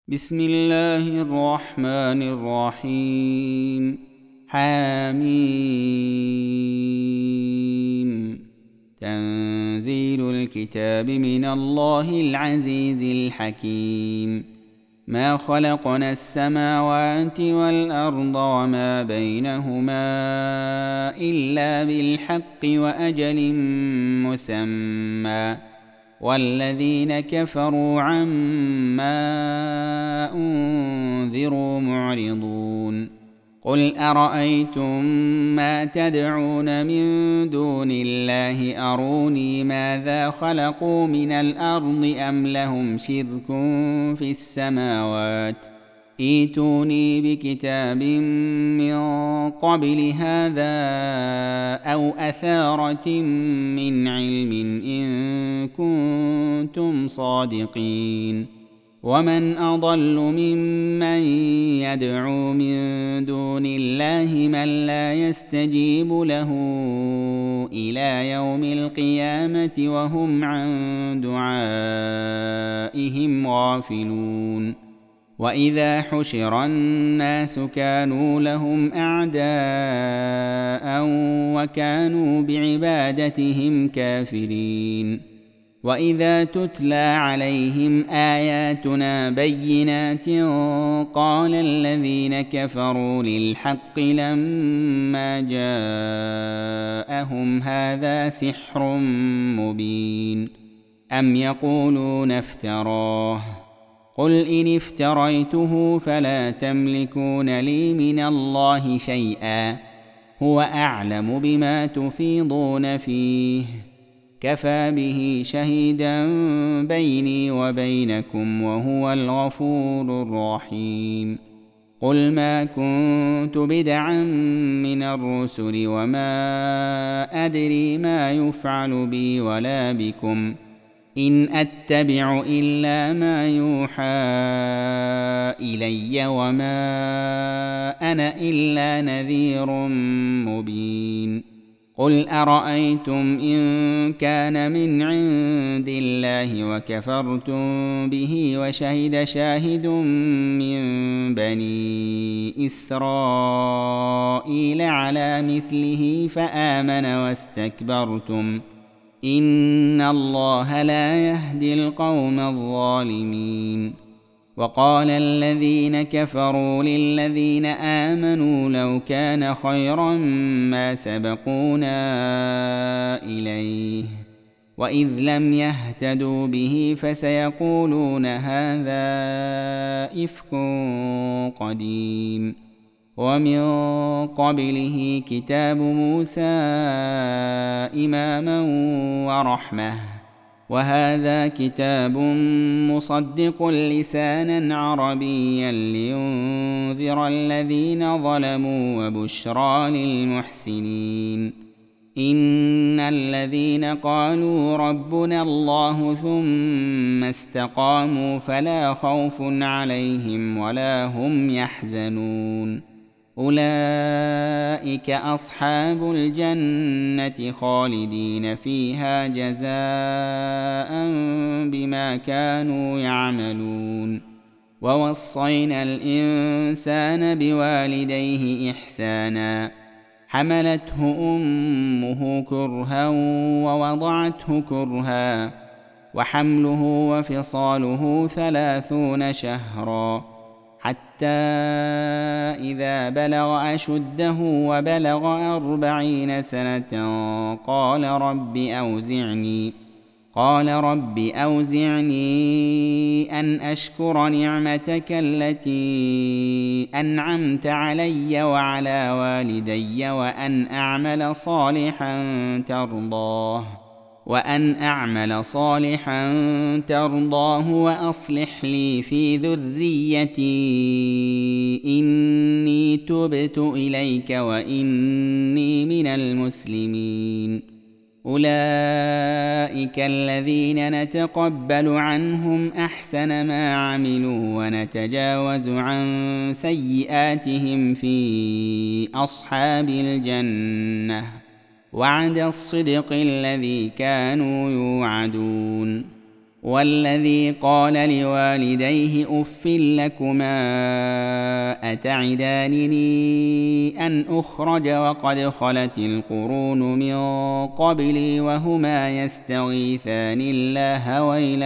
بسم الله الرحمن الرحيم. حميم. تنزيل الكتاب من الله العزيز الحكيم. ما خلقنا السماوات والأرض وما بينهما إلا بالحق وأجل مسمى، والذين كفروا عما أنذروا معرضون. قل أرأيتم ما تدعون من دون الله أروني ماذا خلقوا من الأرض أم لهم شرك في السماوات، ائتوني بكتاب من قبل هذا أو أثارة من علم إن كنتم صادقين. ومن أضل ممن يدعو من دون الله من لا يستجيب له إلى يوم القيامة وهم عن دعائهم غافلون. وإذا حشر الناس كانوا لهم أعداء وكانوا بعبادتهم كافرين. وإذا تتلى عليهم آياتنا بينات قال الذين كفروا للحق لما جاءهم هذا سحر مبين. أم يقولون افتراه، قل إن افتريته فلا تملكون لي من الله شيئا، هو أعلم بما تفيضون فيه، كفى به شهيدا بيني وبينكم وهو الغفور الرحيم. قل ما كنت بدعا من الرسل وما أدري ما يفعل بي ولا بكم، إن أتبع إلا ما يوحى إلي وما أنا إلا نذير مبين. قل أرأيتم إن كان من عند الله وكفرتم به وشهد شاهد من بني إسرائيل على مثله فآمن واستكبرتم، إن الله لا يهدي القوم الظالمين. وقال الذين كفروا للذين آمنوا لو كان خيرا ما سبقونا إليه، وإذ لم يهتدوا به فسيقولون هذا إفك قديم. ومن قبله كتاب موسى إماما ورحمة، وهذا كتاب مصدق لسانا عربيا لينذر الذين ظلموا وبشرى للمحسنين. إن الذين قالوا ربنا الله ثم استقاموا فلا خوف عليهم ولا هم يحزنون. أولئك أصحاب الجنة خالدين فيها جزاء بما كانوا يعملون. ووصينا الإنسان بوالديه إحسانا، حملته أمه كرها ووضعته كرها، وحمله وفصاله 30 شهرا، حتى إذا بلغ أشده وبلغ 40 سنة قال رب أوزعني أن أشكر نعمتك التي أنعمت علي وعلى والدي وأن أعمل صالحا ترضاه وأصلح لي في ذريتي إني تبت إليك وإني من المسلمين. أولئك الذين نتقبل عنهم أحسن ما عملوا ونتجاوز عن سيئاتهم في أصحاب الجنة، وعد الصدق الذي كانوا يوعدون. والذي قال لوالديه أف لكما أتعدانني أن أخرج وقد خلت القرون من قبلي وهما يستغيثان الله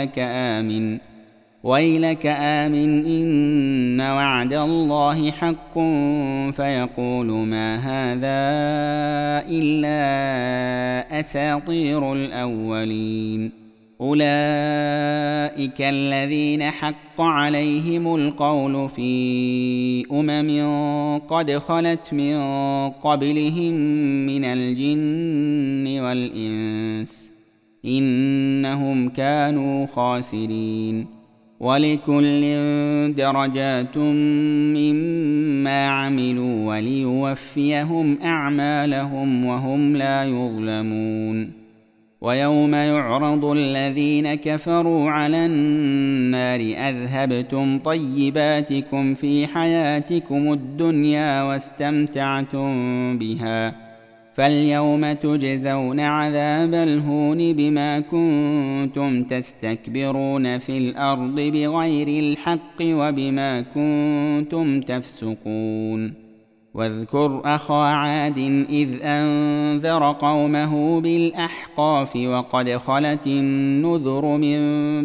ويلك آمن إن وعد الله حق فيقول ما هذا إلا أساطير الأولين أولئك الذين حق عليهم القول في قد خلت من قبلهم من الجن والإنس إنهم كانوا خاسرين ولكل درجات مما عملوا وليوفيهم أعمالهم وهم لا يظلمون ويوم يعرض الذين كفروا على النار أذهبتم طيباتكم في حياتكم الدنيا واستمتعتم بها فاليوم تجزون عذاب الهون بما كنتم تستكبرون في الأرض بغير الحق وبما كنتم تفسقون واذكر أخا عاد إذ أنذر قومه بالأحقاف وقد خلت النذر من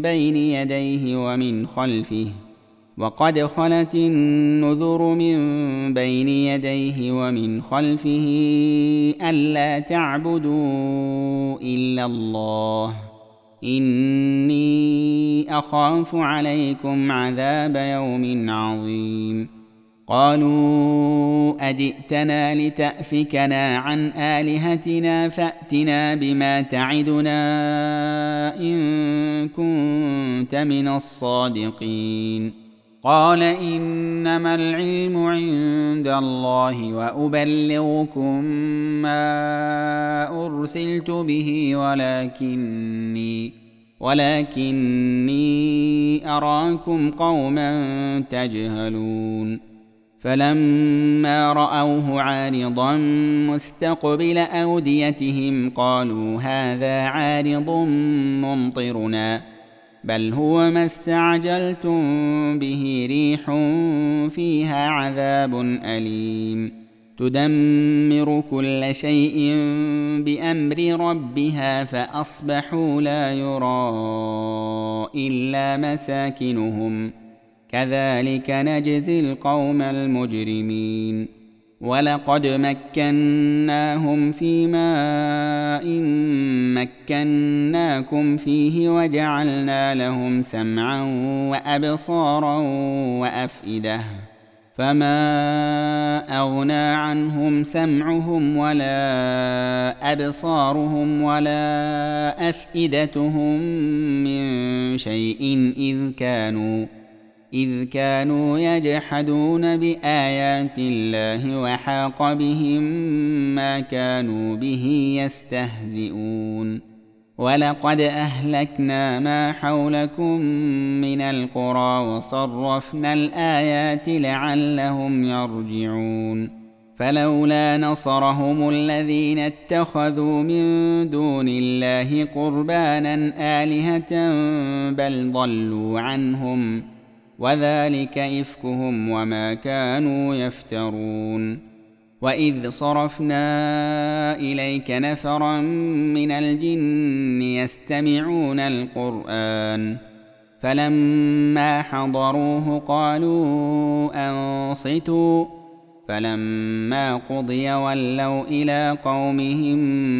بين يديه ومن خلفه ألا تعبدوا إلا الله إني أخاف عليكم عذاب يوم عظيم قالوا أجئتنا لتأفكنا عن آلهتنا فأتنا بما تعدنا إن كنت من الصادقين قال إنما العلم عند الله وأبلغكم ما أرسلت به ولكني أراكم قوما تجهلون فلما رأوه عارضا مستقبل أوديتهم قالوا هذا عارض ممطرنا بل هو ما استعجلتم به ريح فيها عذاب أليم تدمر كل شيء بأمر ربها فأصبحوا لا يرى إلا مساكنهم كذلك نجزي القوم المجرمين ولقد مكناهم في ماء مكناكم فيه وجعلنا لهم سمعا وأبصارا وأفئدة فما أغنى عنهم سمعهم ولا أبصارهم ولا أفئدتهم من شيء إذ كانوا يجحدون بآيات الله وحاق بهم ما كانوا به يستهزئون ولقد أهلكنا ما حولكم من القرى وصرفنا الآيات لعلهم يرجعون فلولا نصرهم الذين اتخذوا من دون الله قربانا آلهة بل ضلوا عنهم وذلك إفكهم وما كانوا يفترون وإذ صرفنا إليك نفرا من الجن يستمعون القرآن فلما حضروه قالوا أنصتوا فلما قضي ولوا إلى قومهم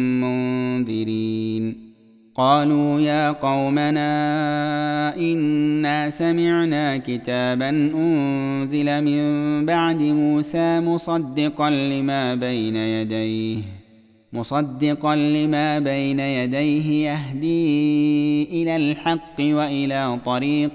منذرين قالوا يا قومنا إنا سمعنا كتابا أنزل من بعد موسى مصدقا لما بين يديه يهدي إلى الحق وإلى طريق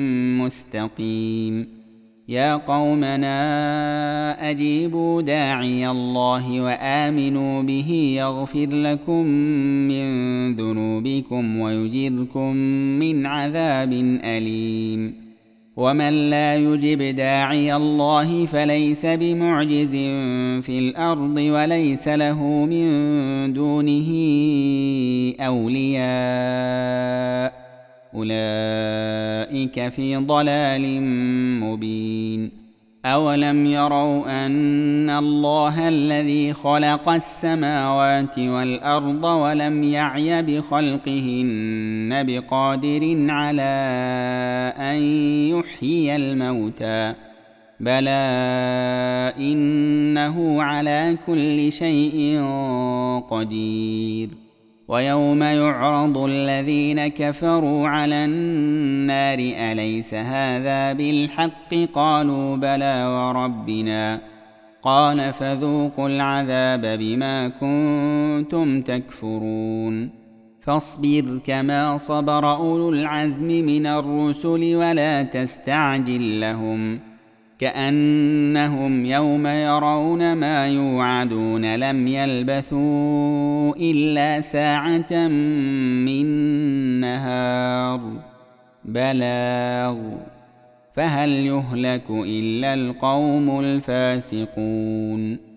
مستقيم يا قومنا أجيبوا داعي الله وآمنوا به يغفر لكم من ذنوبكم ويجركم من عذاب أليم ومن لا يجب داعي الله فليس بمعجز في الأرض وليس له من دونه أولياء أولئك في ضلال مبين. أولم يروا أن الله الذي خلق السماوات والأرض ولم يعي بخلقهن بقادر على أن يحيي الموتى بلى إنه على كل شيء قدير. ويوم يعرض الذين كفروا على النار أليس هذا بالحق قالوا بلى وربنا قال فذوقوا العذاب بما كنتم تكفرون. فاصبر كما صبر أولو العزم من الرسل ولا تستعجل لهم كأنهم يوم يرون ما يوعدون لم يلبثوا إلا ساعة من نهار بلاغ فهل يهلك إلا القوم الفاسقون.